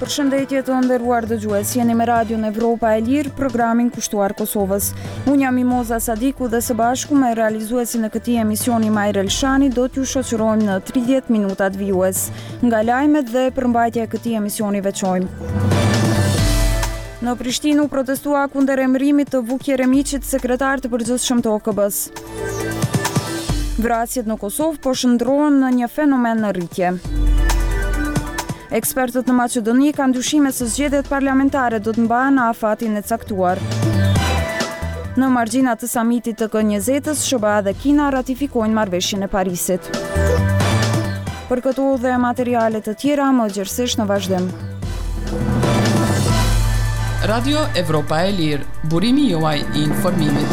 Përshëndetje të nderuar dëgjues, jeni me Radion Evropa e Lirë, programin kushtuar Kosovës. Unë jam Mimoza Sadiku dhe së bashku me realizuesin e këtij emisioni Majrë Elshani do t'ju shoqërojmë në 30 minutat vijues. Nga lajmet dhe përmbajtja e këtij emisioni veçojmë. Në Prishtinë u protestua kundër emërimit të Vuk Jeremiçit, sekretar të përgjithshëm të OKB-s. Vrasjet në Kosovë po shndrohen në një fenomen në rritje. Ekspertët në Maqedoni kanë dyshime se zgjedhjet parlamentare do të mbahen në afatin e caktuar. Në margjinat të samitit të K20-s, SBA dhe Kina ratifikojnë marrëveshjen e Parisit. Për këto dhe materiale të tjera, më gjithsesi në vazhdim. Radio Evropa e Lirë, burimi juaj i informimit.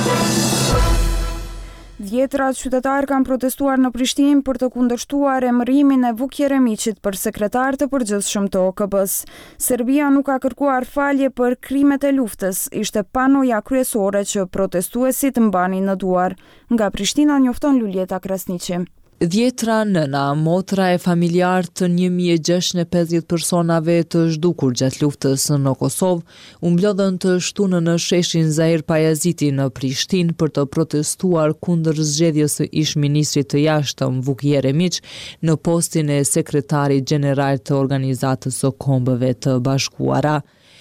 Dhjetëra qytetarë kanë protestuar në Prishtinë për të kundërshtuar emërimin e Vuk Jeremiçit për sekretar të përgjithshëm të OKB-s. Serbia nuk ka kërkuar falje për krimet e luftës, ishte panoja kryesore që protestuesit mbanin në duar. Nga Prishtina njofton Luljeta Krasniqi. Dhjetra nëna, motra e familjar të 1650 personave të zhdukur gjatë luftës në Kosovë, u mblodhen të shtunë në sheshin Zahir Pajaziti në Prishtinë për të protestuar kundër zgjedhjes së ish-ministrit të jashtëm Vuk Jeremiç në postin e sekretarit gjeneral të Organizatës së Kombëve të Bashkuara.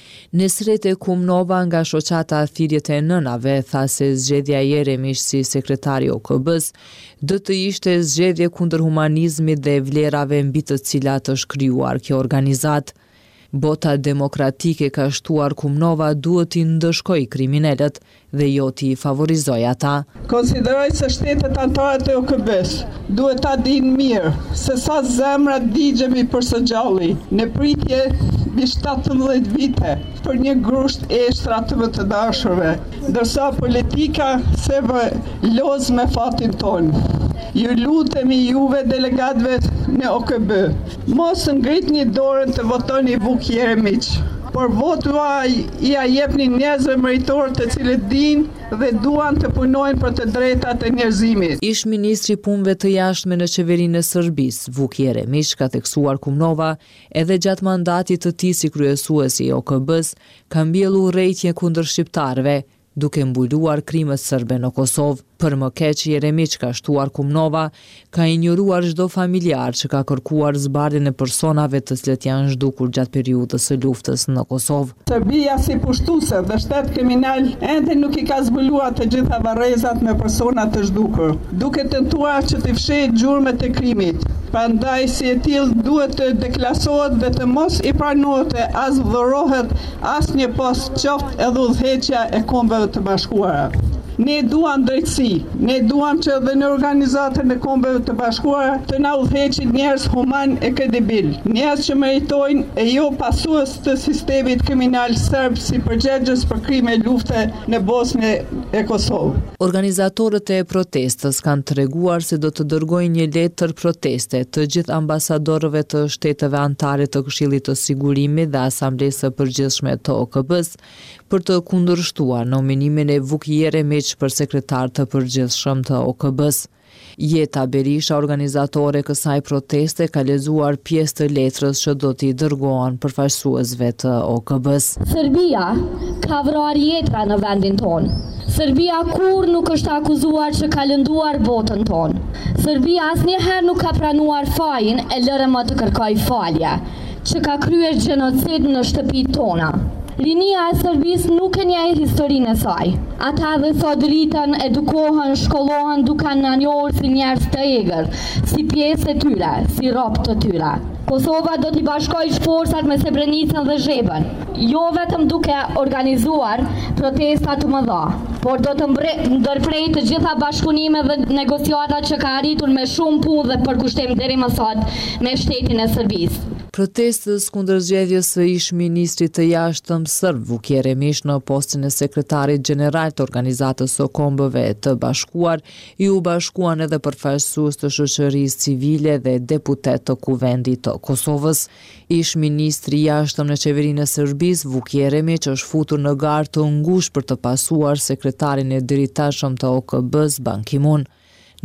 Nesrete Kumnova nga shoqata Thirrjet e Nënave tha se zgjedhja e Jeremiç si sekretari OKB-s do të ishte zgjedhje kundër humanizmit dhe vlerave mbi të cilat është krijuar kjo organizatë. Bota demokratike, ka shtuar Kumnova, duhet t'i ndëshkojë kriminalët dhe jo t'i favorizojë ata. Konsideroj se shtetet anëtare të OKB-s duhet ta dinë mirë se sa zemra digjemi për së gjalli në pritje mbi 17 vite për një grusht eshtra të më të dashurve, ndërsa politika serve loz me fatin tonë. Ju lutemi juve delegatëve në OKB, mos ngritni dorën të votoni Vuk Jeremiç, por votu i jepni njerëzve meritor të cilët dinë dhe duan të punojnë për të drejtat e njerëzimit. Ish-ministri punëve të jashtme në qeverinë e Serbisë, Vuk Jeremiç, ka theksuar Kumnova, edhe gjatë mandatit të tij si kryesuesi i OKB-s, ka mbjellur urrëtie kundër shqiptarëve, duke mbuluar krimët serbe në Kosovë. Për më keq, Jeremiç, ka shtuar Kumnova, ka injoruar çdo familjar që ka kërkuar zbardhjen e personave të cilët janë zhdukur gjatë periudhës së luftës në Kosovë. Serbia si pushtuese dhe shtet kriminal ende nuk i ka zbuluar të gjitha varrezat me persona të zhdukur, duke tentuar që të fshehë gjurmët e krimit. Prandaj si e tillë duhet të deklasohet dhe të mos i pranohet e as dhurohet asnjë post, qoftë edhe udhëheqja e Kombeve të Bashkuara. Ne duam drejtësi, ne duam që edhe në organizatën e Kombeve të Bashkuara të na udhëheqin njerëz human e kredibil, njerëz që meritojnë e jo pasues të sistemit kriminal serb si përgjegjës për krime lufte në Bosnjë e Kosovë. Organizatorët e protestës kanë treguar se do të dërgojnë një letër proteste të gjithë ambasadorëve të shteteve anëtare të Këshillit të Sigurimit dhe Asamblesë së Përgjithshme të OKB-s për të kundërshtuar nominimin e Vuk Jeremiç për sekretar të përgjithshëm të OKB-s. Jeta Berisha, organizatore e kësaj proteste, ka lexuar pjesë të letrës që do t'i dërgohen përfaqësuesve të OKB-s. Serbia ka vrarë jetra në vendin tonë. Serbia kur nuk është akuzuar që ka lënduar botën tonë. Serbia asnjëherë nuk ka pranuar fajin e lërë më të kërkoj falje, që ka kryer gjenocid në shtëpitë tona. Rinia e Serbisë nuk e njeh historinë e saj. Ata dhe sot rriten, edukohen, shkollohen duke na njohur si njerëz të egër, si pjesë e tyre, si rob të tyre. Kosova do t'i bashkojë forcat me Srebrenicën dhe Zhebën, jo vetëm duke organizuar protesta të mëdha, por do të ndërprej të gjitha bashkëpunimet dhe negociatat që ka arritur me shumë punë dhe përkushtim deri më sot me shtetin e Serbisë. Protestës kundër zgjedhjes së ish-ministrit të jashtëm serb Vuk Jeremiç në postin e sekretarit gjeneral të Organizatës së Kombëve të Bashkuar i u bashkuan edhe përfaqësues të shoqërisë civile dhe deputet të Kuvendit të Kosovës. Ish-ministri i jashtëm në qeverinë e Serbisë, Vuk Jeremiç, është futur në garë të ngushtë për të pasuar sekretarin e diritashëm të OKB-s, Ban Ki-moon.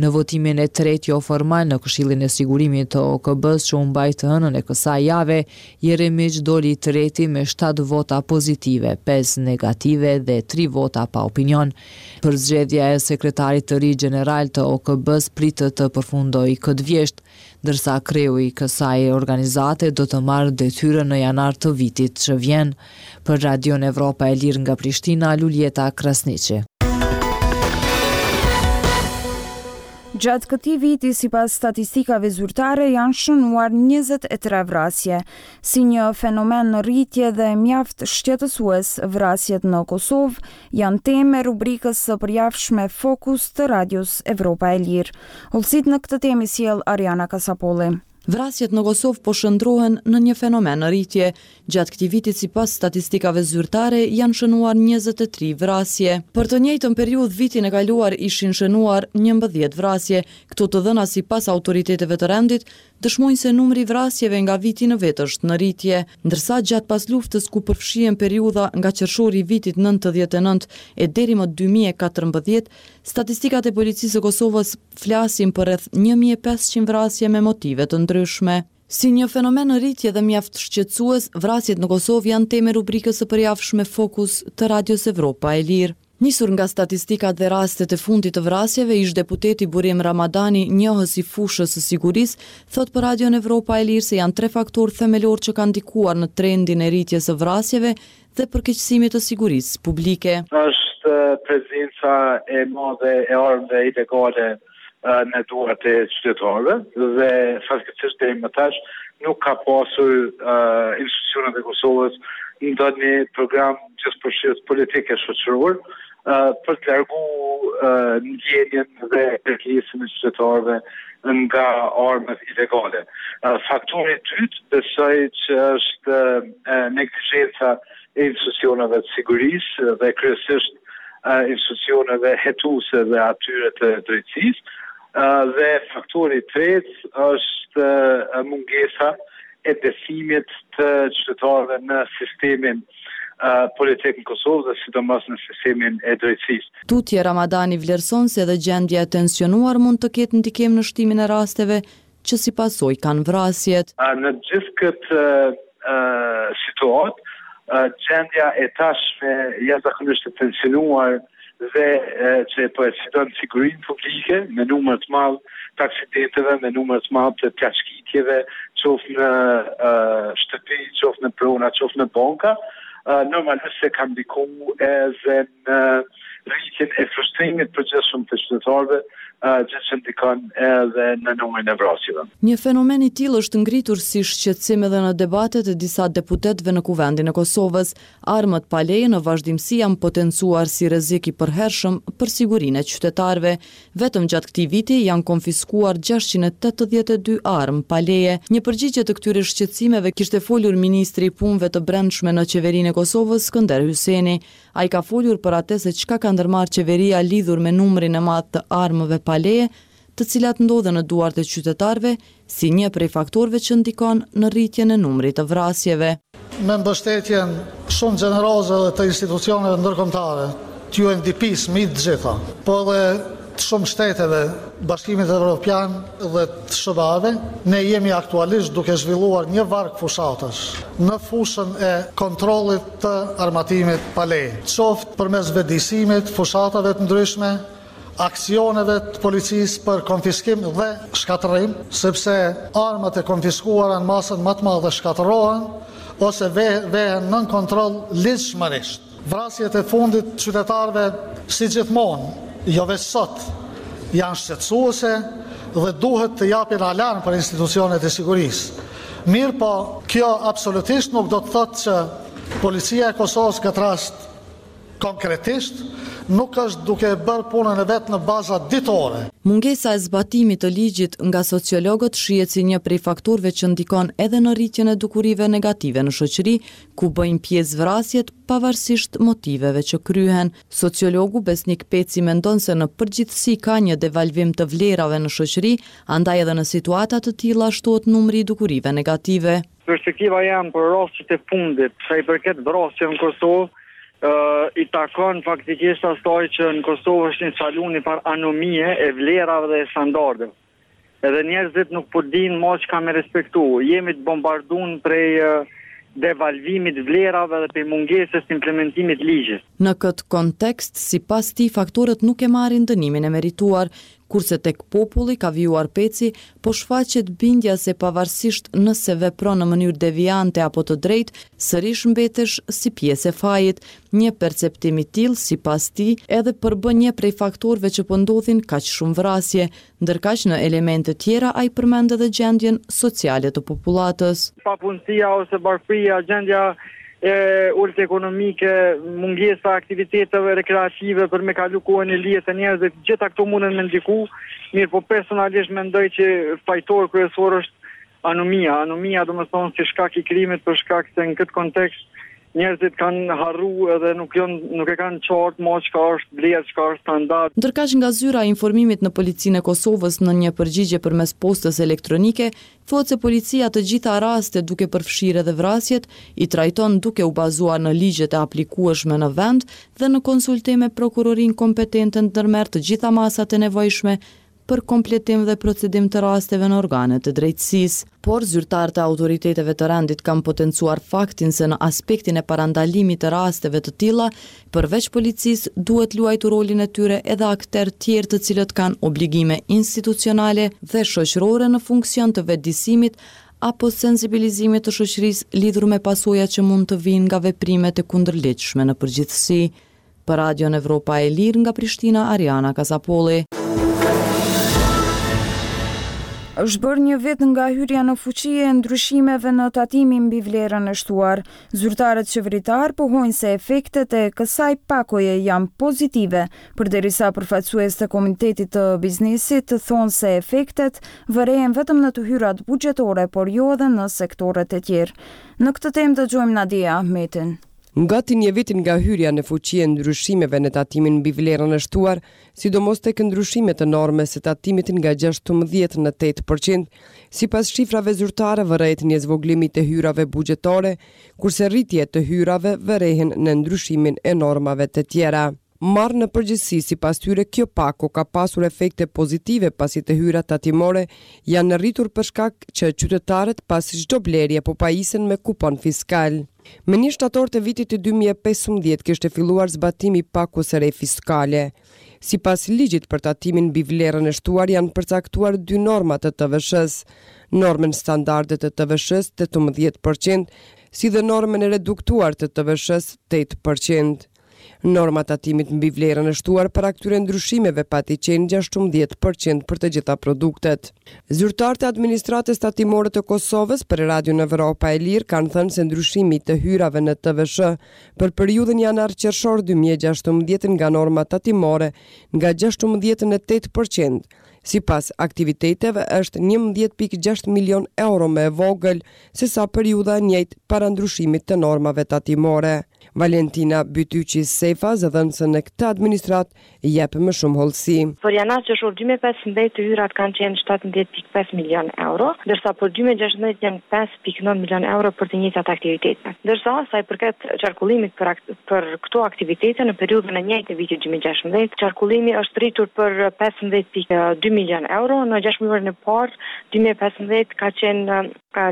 Në votimin e tretë jo formal në Këshillin e Sigurimit të OKB-s që u mbajt hënën e kësaj jave, Jeremić doli treti me 7 vota pozitive, 5 negative dhe 3 vota pa opinion. Përzgjedhja e sekretarit të ri gjeneral të OKB-s pritet të përfundojë këtë vjesht, ndërsa kreu i kësaj organizate do të marrë detyrën në janar të vitit që vjen. Për Radion Evropa e Lirë nga Prishtina, Luljeta Krasniqi. Gjatë këtij viti, sipas statistikave zyrtare, janë shënuar 23 vrasje. Si një fenomen në rritje dhe mjaft shqetësues, vrasjet në Kosovë janë temë e rubrikës së përjavshme Fokus të Radios Evropa e Lirë. Hollësit në këtë temë sjell Ariana Kasapolli. Vrasjet në Kosovë po shndrohen në një fenomen në rritje. Gjatë këtij viti, sipas statistikave zyrtare, janë shënuar 23 vrasje. Për të njëjtën periudhë vitin e kaluar ishin shënuar 11 vrasje. Këto të dhëna sipas autoriteteve të rendit dëshmojnë se numri i vrasjeve nga viti në vit është në rritje, ndërsa gjatë pas luftës ku përfshihen periudha nga qershori i vitit 99 e deri më 2014, statistikat e policisë së Kosovës flasin për rreth 1500 vrasje me motive të ndryshme. Si një fenomen në rritje dhe mjaft shqetësues, vrasjet në Kosovë janë temë rubrikës së përjavshme Fokus të Radios Evropa e Lirë. Nisur nga statistikat dhe rastet e fundit të vrasjeve, ish deputeti Burim Ramadani, njohës i fushës së sigurisë, thot për Radion Evropa e Lirë se janë 3 faktorë themelor që kanë ndikuar në trendin e rritjes së vrasjeve dhe përkeqësimit të sigurisë publike. Është prezenca e madhe e armëve ilegale në duart e qytetarëve dhe fatkeqësisht deri më tash nuk ka pasur institucionet e Kosovës ndonjë program gjithëpërfshirës politike shoqëror për të largu ndjenjen dhe kërkesën e qytetarëve nga armët ilegale. Faktori i dytë besoj që është neglizhenca e institucioneve të sigurisë dhe kryesisht institucioneve hetuese dhe atyre të drejtësisë. Dhe faktori i tretë është mungesa e besimit të qytetarëve në sistemin politik në Kosovë dhe sidomos në sistemin e drejtësisë. Tutje Ramadani vlerëson se edhe gjendja e tensionuar mund të ketë ndikim në shtimin e rasteve që si pasojë kanë vrasjet. Në gjithë këtë situatë, gjendja e tashme jashtëzakonisht e tensionuar dhe që po e sfidon sigurinë publike me numër të madh të aksidenteve, me numër të madh të plagëshkitjeve, qoftë në shtëpi, qoftë në prona, qoftë në banka, normalisht se kanë ndikuar edhe në rritjen e frustrimit përgjithshëm të qytetarëve, gjë që ndikon edhe në numrin e vrasjeve. Një fenomen i tillë është ngritur si shqetësim edhe në debatet e disa deputetëve në Kuvendin e Kosovës. Armët pa leje në vazhdimsi janë potencuar si rrezik i përhershëm për sigurinë e qytetarëve. Vetëm gjatë këtij viti janë konfiskuar 682 armë pa leje. Një përgjigje të këtyre shqetësimeve kishte folur ministri i punëve të brendshme në qeverinë e Kosovës, Skënder Hyjseni. Ai ka folur për atë se çka ka ndërmarrë qeveria lidhur me numrin e madh të armëve pa leje, të cilat ndodhen në duart e qytetarëve si një prej faktorëve që ndikon në rritjen e numrit të vrasjeve. Me mbështetjen shumë gjeneroze dhe të institucioneve ndërkombëtare, të UNDP-s mbi të gjitha, po edhe të shumë shteteve, Bashkimit Evropian dhe të SBA-ve, ne jemi aktualisht duke zhvilluar një varg fushatësh në fushën e kontrollit të armatimit pa leje, qoftë përmes vedisimit, fushatave të ndryshme, aksioneve të policisë për konfiskim dhe shkatërim, sepse armat e konfiskuara në masën më të madhe shkatërohen ose vehen nën kontroll ligjshmërisht. Vrasjet e fundit qytetarëve si gjithmonë, jo veç sot, janë shqetësuese dhe duhet të japin alarm për institucionet e sigurisë. Mirë po, kjo absolutisht nuk do të thotë që policia e Kosovës këtë rast konkretisht nuk është duke bërë punën e vetë në baza ditore. Mungesa e zbatimit të ligjit nga sociologët shihet si një prej faktorëve që ndikon edhe në rritjen e dukurive negative në shoqëri, ku bëjnë pjesë vrasjet pavarësisht motiveve që kryhen. Sociologu Besnik Peci mendon se në përgjithësi ka një devalvim të vlerave në shoqëri, andaj edhe në situata të tilla shtohet numri i dukurive negative. Perspektiva jam për rastet e fundit, sa i përket vrasjeve në Kosovë, i takon faktikisht asaj që në Kosovë është instalu një par anomie e vlerave dhe standardeve. Edhe njerëzit nuk po dinë më çka me respektu. Jemi të bombarduar prej devalvimit vlerave dhe për mungesës të implementimit ligjit. Në këtë kontekst, sipas tij, faktorët nuk e marrin dënimin e merituar, kurse tek populli ka vijuar peci, po shfaqet bindja se pavarësisht nëse vepron në mënyrë deviante apo të drejtë, sërish mbetesh si pjesë e fajit. Një perceptim i tillë, sipas tij, edhe përbën një prej faktorëve që po ndodhin kaq shumë vrasje, ndërkaq në elemente tjera ai përmend edhe gjendjen sociale të popullatës. Papunësia ose barfria, gjendja ulët ekonomike, mungesa aktiviteteve rekreative për me kalu kohën e lijet e njerëzve, gjitha këto mundën me ndiku, mirë po personalisht mendoj që fajtor kryesor është anomia. Anomia do më thonë si shkak i krimit, për shkak se në këtë kontekst njerëzit kanë harru edhe nuk e kanë qartë më çka është vlerë, çka është standard. Ndërkaq nga zyra e informimit në Policinë e Kosovës në një përgjigje përmes postës elektronike, thotë se policia të gjitha rastet duke përfshirë edhe vrasjet i trajton duke u bazuar në ligjet e aplikueshme në vend dhe në konsultim me prokurorinë kompetente ndërmerr të gjitha masat e nevojshme për kompletim dhe procedim të rasteve në organet e drejtësisë. Por zyrtarët e autoriteteve të rendit kanë potencuar faktin se në aspektin e parandalimit të rasteve të tilla, përveç policisë duhet luajtur rolin e tyre edhe aktorë tjerë të cilët kanë obligime institucionale dhe shoqërore në funksion të vetëdijësimit apo sensibilizimit të shoqërisë lidhur me pasojat që mund të vinë nga veprimet e kundërligjshme në përgjithësi. Për Radion Evropa e Lirë nga Prishtina, Ariana Kasapolli. Është bërë një vit nga hyrja në fuqi e ndryshimeve në tatimin mbi vlerën e shtuar. Zyrtarët qeveritar pohojnë se efektet e kësaj pakoje janë pozitive, përderisa përfaqësues të Komitetit të Biznesit thonë se efektet vërejnë vetëm në të hyrat buxhetore, por jo edhe në sektoret e tjerë. Në këtë temë dëgjojmë Nadia Ahmetin. Ngati një vit nga hyrja në fuqi e ndryshimeve në tatimin mbi vlerën e shtuar, sidomos tek ndryshimet të normës së tatimit nga 16 në 8%, sipas shifrave zyrtare vërejt një zvoglim të hyrave buxhetore, kurse rritjet të hyrave vërehen në ndryshimin e normave të tjera. Marrë në përgjithësi, sipas tyre, kjo pako ka pasur efekte pozitive pasi të hyrat tatimore janë rritur për shkak që qytetarët pas çdo blerje po pajisen me kupon fiskal. Me 1 shtator të vitit të 2015 kishte filluar zbatimi i pakos së re fiskale. Sipas ligjit për tatimin mbi vlerën e shtuar janë përcaktuar 2 norma të TVSH-s, normën standarde të TVSH-s 18%, si dhe normën e reduktuar të TVSH-s 8%. Norma tatimit mbi vlerën e shtuar para këtyre ndryshimeve pati qenë 16% për të gjitha produktet. Zyrtarët e administratës tatimore të Kosovës për Radion Evropa e Lirë kanë thënë se ndryshimi të hyrave në TVSH për periudhën janar-qershor 2016 nga norma tatimore nga 16 në 8%. Sipas aktiviteteve është 11.6 milion euro më e vogël se sa periudha e njëjtë para ndryshimit të normave tatimore. Valentina Bytyqi Sefa zëdhënëse në këtë administrat jep më shumë hollësi. Për janar-qershor 2015 të hyrat kanë qenë 17.5 milion euro, ndërsa për 2016 janë 5.9 milion euro për të njëjtat aktivitete. Ndërsa sa i përket qarkullimit për këto aktivitete në periudhën e njëjtë të vitit 2016, qarkullimi është rritur për 15.2 milion euro, në 6 muajin e parë 2015 ka qenë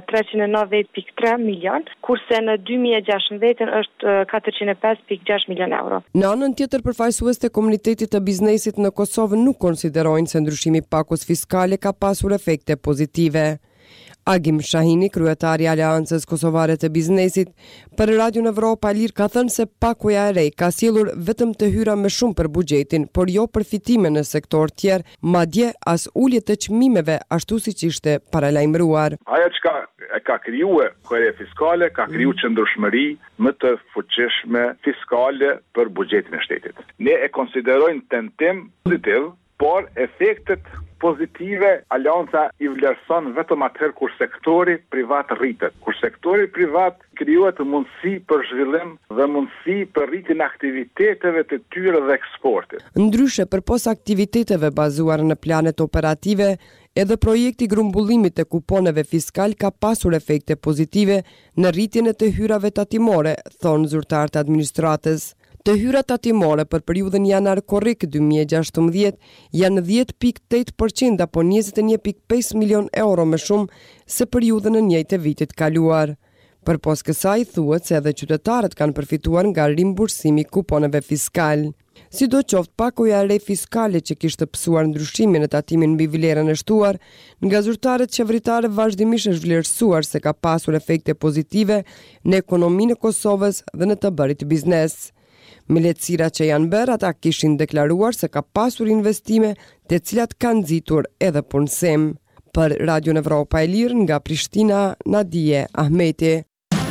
390.3 milion, kurse në 2016 është 405.6 milion euro. Në anën tjetër, përfaqësues të Komunitetit të Biznesit në Kosovë nuk konsiderojnë se ndryshimi i pakos fiskale ka pasur efekte pozitive. Agim Shahini, kryetari i Aleancës Kosovare të Biznesit, për Radion Evropa Lirë ka thënë se pakoja e re ka sjellur vetëm të hyra më shumë për buxhetin, por jo përfitime në sektor tjerë, madje as ulje të çmimeve ashtu siç ishte paralajmëruar. Ajo që ka krijuar korre fiskale, ka krijuar qëndrueshmëri më të fuqishme fiskale për buxhetin e shtetit. Ne e konsiderojmë tentim pozitiv, por efektet pozitive Alianca i vlerëson vetëm atëherë kur sektori privat rritet. Kur sektori privat krijohet mundësi për zhvillim dhe mundësi për rritjen e aktiviteteve të tyre dhe eksportit. Ndryshe, përpos aktiviteteve bazuar në planet operative, edhe projekti grumbullimit të kuponeve fiskal ka pasur efekte pozitive në rritjen e të hyrave tatimore, thonë zyrtarët e administratës. Të hyrat tatimore për periudhën janar-korrik 2016 janë 10.8% apo 21.5 milion euro më shumë se periudhën e njëjtë e vitit kaluar. Përpos kësaj thuhet se edhe qytetarët kanë përfituar nga rimbursimi i kuponeve fiskal. Sidoqoftë, pakoja e re fiskale që kishte psuar ndryshimin e tatimin mbi vlerën e shtuar, nga zyrtarët qeveritare vazhdimisht është vlerësuar se ka pasur efekte pozitive në ekonominë e Kosovës dhe në të bërit biznes. Me lehtësira që janë bërë, ata kishin deklaruar se ka pasur investime të cilat kanë nxitur edhe punësim. Për Radio Evropa e Lirë nga Prishtina, Nadije Ahmeti.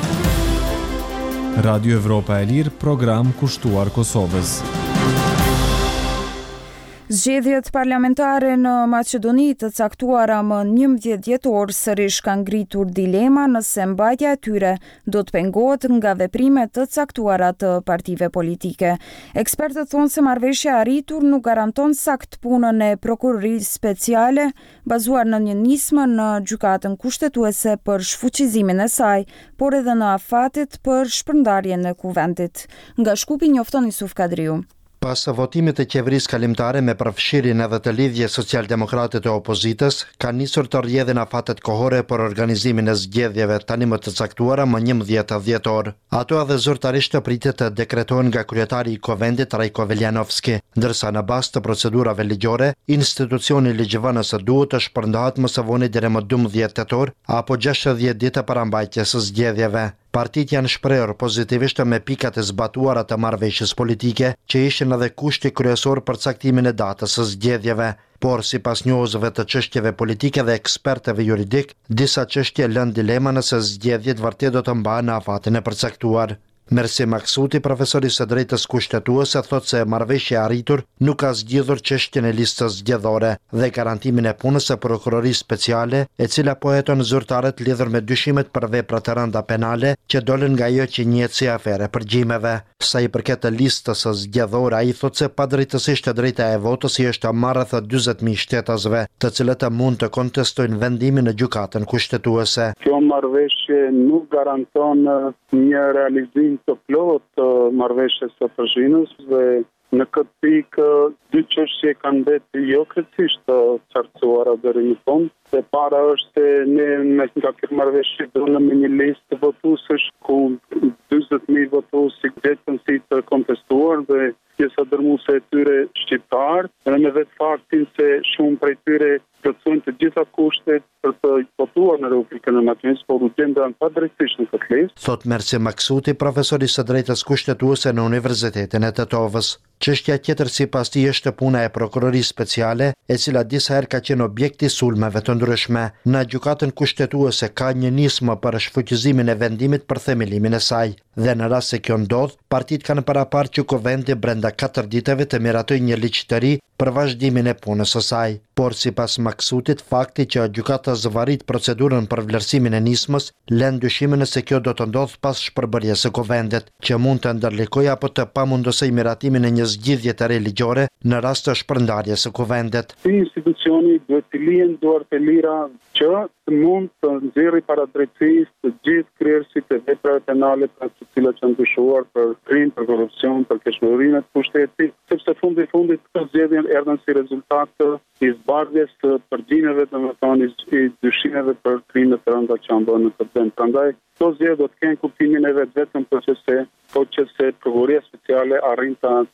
Radio Evropa e Lirë, program kushtuar Kosovës. Zgjedhjet parlamentare në Maqedoni të caktuara më 11 dhjetor sërish kanë ngritur dilema nëse mbajtja e tyre do të pengohet nga veprimet të caktuara të partive politike. Ekspertët thonë se marrëveshja e arritur nuk garanton sakt punën e prokurorisë speciale bazuar në një nismë në gjykatën kushtetuese për shfuqizimin e saj, por edhe në afatet për shpërndarjen e kuvendit. Nga Shkupi njofton Isuf Kadriu. Pas votimit të qeverisë kalimtare me përfshirjen edhe të lidhje socialdemokrate të opozitës, ka nisur të rrjedhin afatet kohore për organizimin e zgjedhjeve tani më të caktuara më 11 dhjetor. Ato edhe zyrtarisht të pritet të dekretohen nga kryetari i Kovendit Rajko Veljanovski, ndërsa në bazë të procedurave ligjore, institucioni ligjvënës duhet të shpërndahet më së voni deri më 12 tetor apo 60 ditë para mbajtjes së zgjedhjeve. Partitë janë shprehur pozitivisht me pikat e zbatuara të marrëveshjes politike, që ishin edhe kushti kryesor për caktimin e datës së zgjedhjeve, por sipas njohësve të çështjeve politike dhe ekspertëve juridik, disa çështje lënë dilema nëse zgjedhjet vërtet do të mbahen në afatin e përcaktuar. Mersi Maksuti, profesori së drejtës kushtetuese, thot se marrëveshja e arritur nuk ka zgjidhur çështjen e listës zgjedhore dhe garantimin e punës së prokurorisë speciale, e cila po heton zyrtarët lidhur me dyshimet për vepra të rënda penale që dolën nga ajo që njihet si afere përgjimeve. Sa i përket të listës së zgjedhore, ai thot se padrejtësisht drejta e votës i është marrë rreth 40.000 shtetasve, të cilët mund të kontestojnë vendimin në gjykatën kushtetuese. Kjo marrëveshje nuk garanton një realizim të plot të marrëveshjes së Prishtinës dhe në këtë pikë dy çështje kanë mbetur jo krejtësisht të qartësuara deri në fund. E para është se ne nga këtë marrëveshje donë me një listë votuesësh ku 40.000 votuesi vetëm si të kontestuar dhe pjesa dërmuese e tyre shqiptar, dhe me vetë faktin se shumë prej tyre plotësojnë të gjitha kushtet për të votuar në Republikën e Maqedonisë, por u gjenden padrejtësisht në këtë listë. Thot Mersi Maksuti, profesori së drejtës kushtetuese në Universitetin e Tetovës. Çështja tjetër sipas tij është puna e prokurorisë speciale, e cila disa herë ka qenë objekti i sulmeve të ndryshme. Në gjykatën kushtetuese ka një nismë për shfuqizimin e vendimit për themelimin e saj, dhe në rast se kjo ndodh, partitë kanë paraparë që Kuvendi brenda 4 ditëve të miratojë një ligj të ri për vazhdimin e punës së saj. Por sipas Maksutit, fakti që gjykata zvarrit procedurën për vlerësimin e nismës lën dyshimin se kjo do të ndodh pas shpërbërjes së Kuvendit, që mund të ndërlikojë apo të pamundosoj miratimin e një zgjidhje të re ligjore në rast të shpërndarjes së Kuvendit. Institucioni duhet të lihen duart e lira që mund të nxjerrë para drejtësisë të gjithë kryerësit e veprave penale të cilat janë dyshuar për krim, për korrupsion, për keqëmbërinë të pushtetit, sepse fundi këto zgjedhje erdhën si rezultat i zbardhjes së përgjimeve, domethënë i dyshimeve për krime të rënda që janë bërë në këtë vend. Prandaj, këto zgjedhje do të kenë kuptimin e vetëm që se prokuroria speciale arrin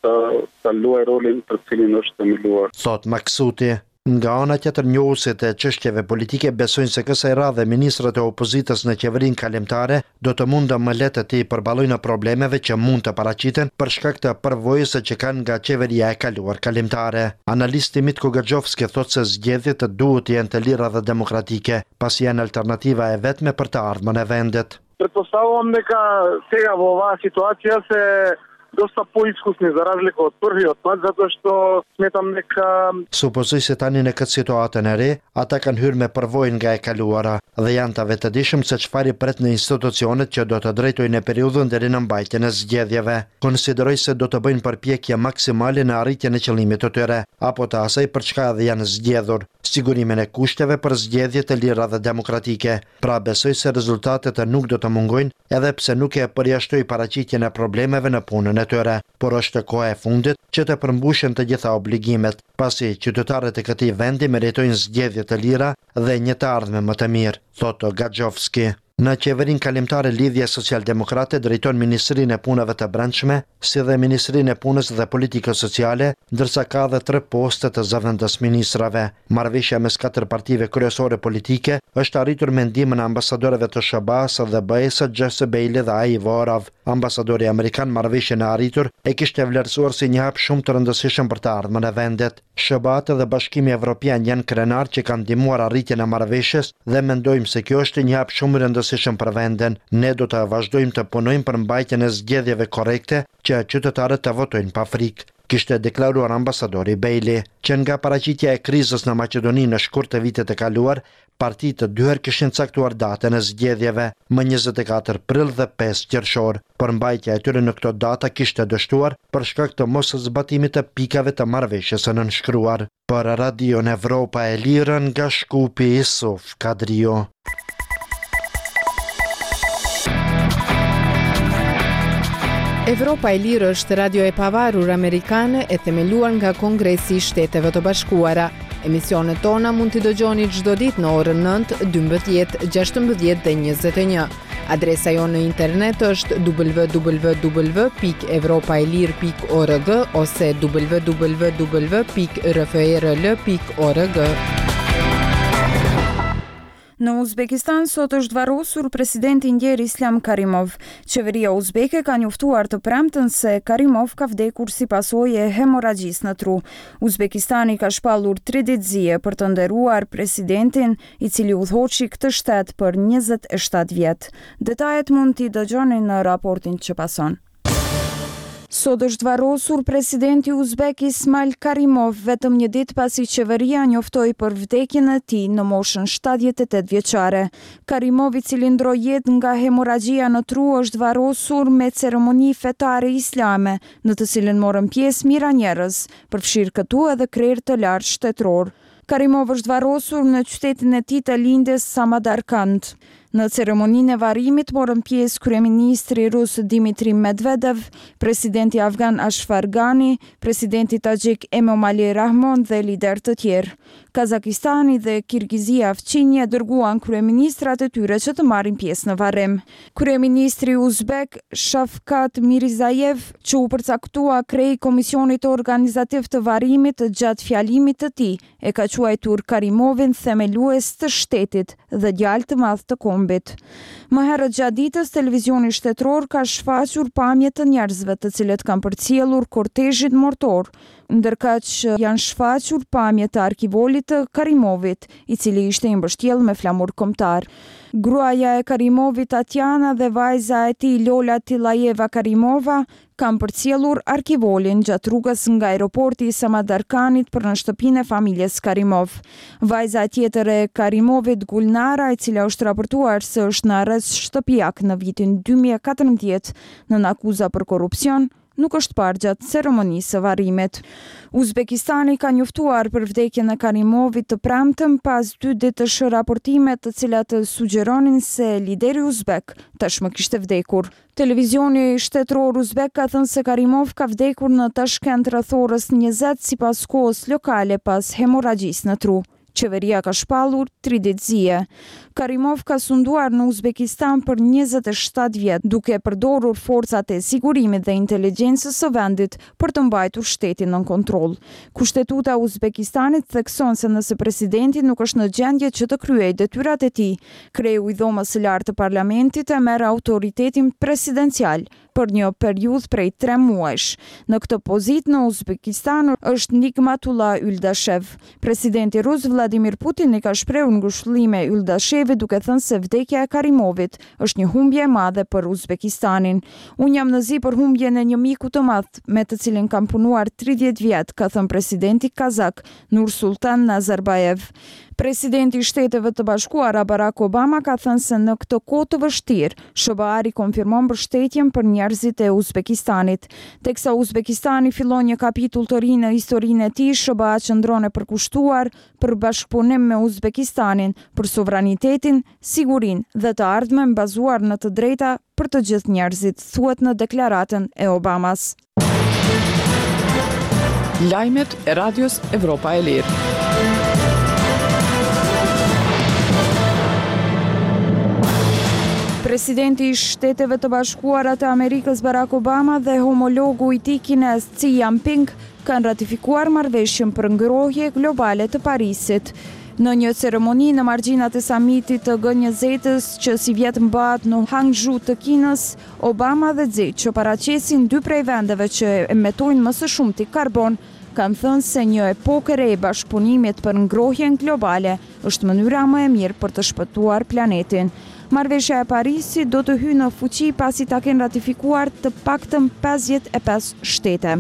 të luajë rolin për cilin është themeluar. Thot Maksuti. Nga ana tjetër, njohësit e çështjeve politike besojnë se kësaj radhe ministrët e opozitës në qeverinë kalimtare do të mundë më lehtë të përballojnë problemeve që mund të paraqiten për shkak të përvojës që kanë nga qeveria e kaluar kalimtare. Analisti Mitko Gërgjovski thotë se zgjedhjet duhet të jenë të lira dhe demokratike, pasi janë alternativa e vetme për të ardhmen e vendit. Pretpostavljam neka сега во оваа ситуација се dosta poiskusni za razliku od prvijotmat, zato što smetam neka... Supozoj se tani në këtë situatën e re, ata kanë hyrë me përvojën nga e kaluara dhe janë të vetëdijshëm se çfarë pret në institucionet që do të drejtojnë në periudhën deri në mbajtjen e zgjedhjeve. Konsideroj se do të bëjnë përpjekje maksimale në arritjen e qëllimit të tyre, apo të asaj për çka edhe janë zgjedhur, sigurimin e kushteve për zgjedhje të lira dhe demokratike. Pra besoj se rezultatet nuk do të mungojnë, edhe pse nuk e përjashtoj paraqitjen e problemeve në punën e e tyre, por është koha e fundit që të përmbushen të gjitha obligimet, pasi qytetarët e këtij vendi meritojnë zgjedhje të lira dhe një të ardhme më të mirë, thotë Gaxhovski. Në qeverin kalimtare Lidhja Social-Demokrate drejton Ministrinë e Punëve të Brendshme, si dhe Ministrinë e Punës dhe Politikës Sociale, ndërsa ka dhe 3 poste të zëvendës ministrave. Marrëveshja mes 4 partive kryesore politike është arritur me ndihmën e ambasadorëve të SBA-s dhe BE-s, Jesse Bailey dhe Ivo Orav. Ambasadori amerikan marrëveshjen e arritur e kishte vlerësuar si një hap shumë të rëndësishëm për të ardhmen e vendit. SBA-t dhe Bashkimi Evropian janë krenar që kanë ndihmuar arritjen e marrëveshjes dhe mendojmë se kjo është një hap shumë rëndësishëm për vendin. Ne do të vazhdojmë të punojmë për mbajtjen e zgjedhjeve korrekte që qytetarët të votojnë pa frikë, kishte deklaruar ambasadori Bailey, që nga paraqitja e krizës në Maqedoni në shkurt të vitet e kaluar, partitë të dyher kishin caktuar datën e zgjedhjeve më 24 prill dhe 5 qershor. Përmbajtja e tyre në këto data kishte dështuar për shkak të mos zbatimit të pikave të marrëveshjes së nënshkruar. Për Radion Evropa e Lirë nga Shkupi, Isuf Kadrio. Evropa e Lirë është radio e pavarur amerikane e themeluar nga Kongresi i Shteteve të Bashkuara. Emisionet tona mund t'i dëgjoni çdo ditë në orën 9, 12, 16 dhe 21. Adresa jonë në internet është www.evropaelir.org ose www.rfrl.org. Në Uzbekistan sot është varrosur presidenti ndjer Islam Karimov. Qeveria uzbeke ka njoftuar të premten se Karimov ka vdekur si pasojë e hemoragjisë në tru. Uzbekistani ka shpallur 3 ditë zie për të nderuar presidentin, i cili udhëhoqi këtë shtet për 27 vjet. Detajet mund t'i dëgjoni në raportin që pason. Sot është varrosur presidenti uzbek Ismail Karimov, vetëm një ditë pasi qeveria njoftoi për vdekjen e tij në moshën 78 vjeçare. Karimov, i cili ndroi jetë nga hemoragjia në tru, është varrosur me ceremoni fetare islame, në të cilën morën pjesë mijëra njerëz, përfshirë këtu edhe krerë të lartë shtetëror. Karimov është varrosur në qytetin e tij të lindjes Samarkand. Në ceremoninë e varrimit morën pjesë kryeministri rus Dmitri Medvedev, presidenti afgan Ashraf Ghani, presidenti taxhik Emomali Rahmon dhe lider të tjerë. Kazakistani dhe Kirgizia Fqinje dërguan kryeministrat e tyre që të marrin pjesë në varrim. Kryeministri uzbek Shavkat Mirziyoyev, që u përcaktua krei komisionit organizativ të varrimit gjatë fjalimit të tij, e ka quajtur Karimovin themelues të shtetit dhe djalë të madh të kombit. Më herët gjatë ditës, televizioni shtetëror ka shfaqur pamje të njerëzve të cilët kanë përcjellur kortezhit mortor, ndërkaq janë shfaqur pamje të arkivolit të Karimovit, i cili ishte i mbështjell me flamur kombëtar. Gruaja e Karimovit Tatjana dhe vajza e tij Lola Tilajeva Karimova kanë përcjellur arkivolin gjatë rrugës nga aeroporti i Samarkanit për në shtëpinë e familjes Karimov. Vajza tjetër e Karimovit, Gulnara, e cila është raportuar se është në arrest shtëpiak në vitin 2014 në akuza për korrupsion, nuk është parë gjatë ceremonisë së varrimit. Uzbekistani ka njoftuar për vdekjen e Karimovit të premtëm pas 2 ditësh raportime të cilat sugjeronin se lideri uzbek tashmë kishte vdekur. Televizioni shtetëror uzbek ka thënë se Karimov ka vdekur në Tashkent rreth orës 20 sipas kohës lokale pas hemoragjisë në tru. Qeveria ka shpallur 3 ditë zie. Karimov ka sunduar në Uzbekistan për 27 vjet, duke përdorur forcat e sigurimit dhe inteligjencës së vendit për të mbajtur shtetin nën kontroll. Kushtetuta e Uzbekistanit thekson se nëse presidenti nuk është në gjendje që të kryejë detyrat e tij, kreu i dhomës së lartë të parlamentit e merr autoritetin presidencial për një periudhë prej 3 muajsh. Në këtë pozitë në Uzbekistan është Nigmatullah Yldashev. Presidenti rus Vladimir Putin i ka shprehur ngushëllime Yldashevit duke thënë se vdekja e Karimovit është një humbje e madhe për Uzbekistanin. Unë jam në zi për humbjen e një miku të madh me të cilin kam punuar 30 vjet, ka thënë presidenti kazak Nursultan Nazarbayev. Presidenti i Shteteve të Bashkuara Barack Obama ka thënë se në këtë kohë të vështirë, SBA-ri konfirmon mbështetjen për njerëzit e Uzbekistanit. Teksa Uzbekistani fillon një kapitull të ri në historinë e tij, SBA qëndron e përkushtuar për bashkëpunim me Uzbekistanin për sovranitetin, sigurinë dhe të ardhmen bazuar në të drejta për të gjithë njerëzit, thuhet në deklaratën e Obamas. Lajmet e Radios Evropa e Lirë. Presidenti i Shteteve të Bashkuara të Amerikës Barack Obama dhe homologu i tij kinez Xi Jinping kanë ratifikuar marrëveshjen për ngrohje globale të Parisit. Në një ceremoni në margjinat e samitit të G20-s që si vjet mbahet në Hangzhou të Kinës, Obama dhe Xi, që paraqesin dy prej vendeve që emetojnë më së shumti karbon, kanë thënë se një epokë e re e bashkëpunimit për ngrohjen globale është mënyra më e mirë për të shpëtuar planetin. Marrëveshja e Parisit do të hyjë në fuqi pasi ta kenë ratifikuar të paktën 55 shtete.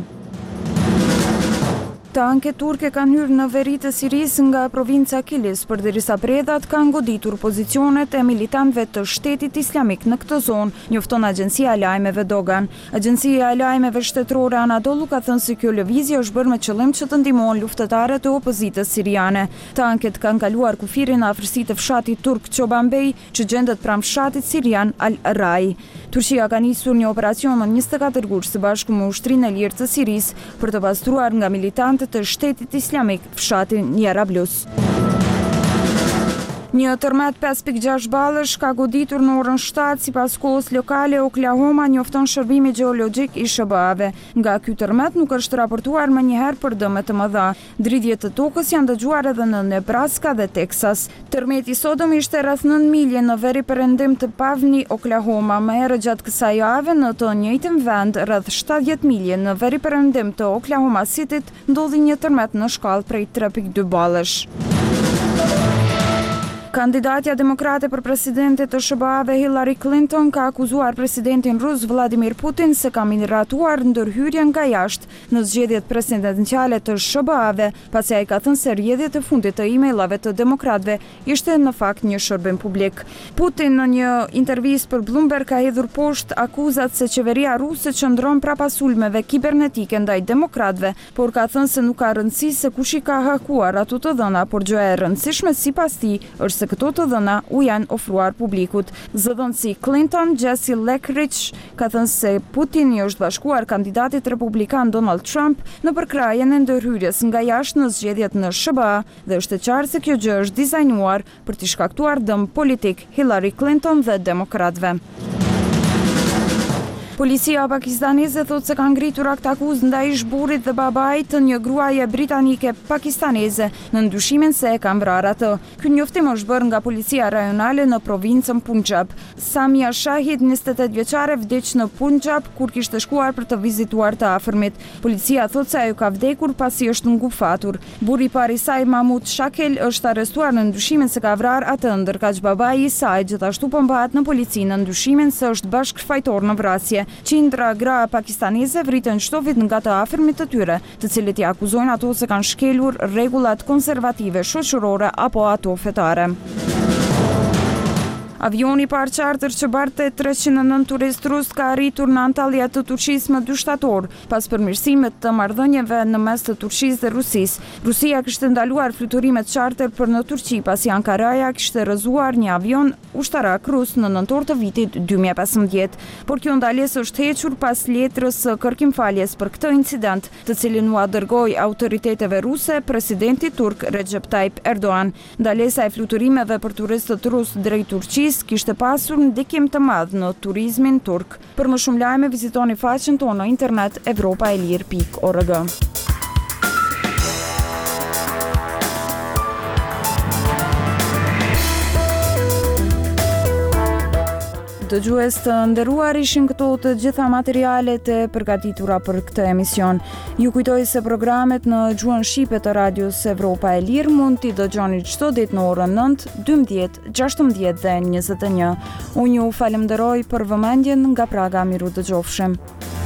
Tanke turke kanë hyrë në veri të Sirisë nga provinca Kilis, përderisa predhat kanë goditur pozicionet e militantëve të Shtetit Islamik në këtë zonë, njofton agjencia e lajmeve Dogan. Agjencia e lajmeve shtetërore Anadolu ka thënë se kjo lëvizje është bërë me qëllim që të ndihmojë luftetarët e opozitës siriane. Tanket kanë kaluar kufirin në afërsi të fshatit turk Çoban Bey, që gjendet pranë fshatit sirian Al-Rai. Turqia ka nisur një operacion më 24 gusht së bashku me Ushtrinë e Lirë të Sirisë për të pastruar nga militantët të Shtetit Islamik fshatin Jarablus. Një tërmet 5.6 ballësh ka goditur në orën 7 sipas kohës lokale Oklahoma, njofton shërbimi gjeologjik i SBA-ve. Nga ky tërmet nuk është raportuar më njëherë për dëme të mëdha. Dridhjet të tokës janë dëgjuar edhe në Nebraska dhe Texas. Tërmeti sodom ishte rreth 9 milje në veri perëndim të Pavni, Oklahoma. Më herët gjatë kësaj jave në të njëjtin vend, rreth 70 milje në veri perëndim të Oklahoma Cityt, ndodhi një tërmet në shkallë prej 3.2 ballësh. Kandidatja demokrate për presidentit të SBA-ve Hillary Clinton ka akuzuar presidentin rus Vladimir Putin se ka miratuar ndërhyrjen nga jashtë në zgjedhjet presidenciale të SBA-ve, pasi ai ka thënë se rrjedhjet e fundit të emailave të demokratëve ishte në fakt një shërbim publik. Putin në një intervistë për Bloomberg ka hedhur poshtë akuzat se qeveria ruse qëndron prapa sulmeve kibernetike ndaj demokratëve, por ka thënë se nuk ka rëndësi se kush i ka hakuar ato të dhëna, por gjëja e rëndësishme sipas tij është se këto të dhëna u janë ofruar publikut. Zëdhënësi Clinton, Jesse Leckrich, ka thënë se Putin i është bashkuar kandidatit republikan Donald Trump në përkrajen e ndërhyrjes nga jashtë në zgjedhjet në SBA dhe është e qartë se kjo gjë është dizajnuar për të shkaktuar dëm politik Hillary Clinton dhe demokratëve. Policia pakistaneze thotë se ka ngritur akt akuzë ndaj zhburrit dhe babait të një gruaje britanike pakistaneze në ndyshimin se e kanë vrarë atë. Ky njoftim është bërë nga policia rajonale në provincën Punjab. Samia Shahid, 28 vjeçare, vdiq në Punjab kur kishte shkuar për të vizituar të afërmit. Policia thotë se ajo ka vdekur pasi është ngufatur. Burri i parë i saj, Mahmud Shakel, është arrestuar në ndyshimin se ka vrarë atë, ndërkaq babai i saj gjithashtu pëmbahet në polici në ndyshimin se është bashkëfajtor në vrasje. Qindra gra pakistaneze vritën çdo vit nga të afërmit të tyre, të cilët i akuzojnë ato se kanë shkelur rregullat konservative shoqërore apo ato fetare. Avioni par charter që barte 309 turist rus ka arritur në Antalya të Turqisë më 2 shtator, pas përmirësimit të marrëdhënieve në mes të Turqisë dhe Rusisë. Rusia kishte ndaluar fluturimet charter për në Turqi pasi Ankaraja kishte rrëzuar një avion ushtarak rus në nëntor të vitit 2015. Por kjo ndalesë është hequr pas letrës së kërkimfaljes për këtë incident, të cilin u dërgoi autoriteteve ruse presidentit turk Recep Tayyip Erdogan. Ndalesa e fluturimeve për turistët rus drejt Turqisë kishte pasur ndikim të madh në turizmin turk. Për më shumë lajme vizitoni faqen tonë në internet evropaelir.org. Dëgjues të nderuar, ishin këto të gjitha materialet e përgatitura për këtë emision. Ju kujtoj se programet në gjuhën shqipe të Radios Evropa e Lirë mund t'i dëgjoni çdo ditë në orën 9, 12, 16 dhe 21. Unë ju falenderoj për vëmendjen nga Praga, miru dëgjofshim.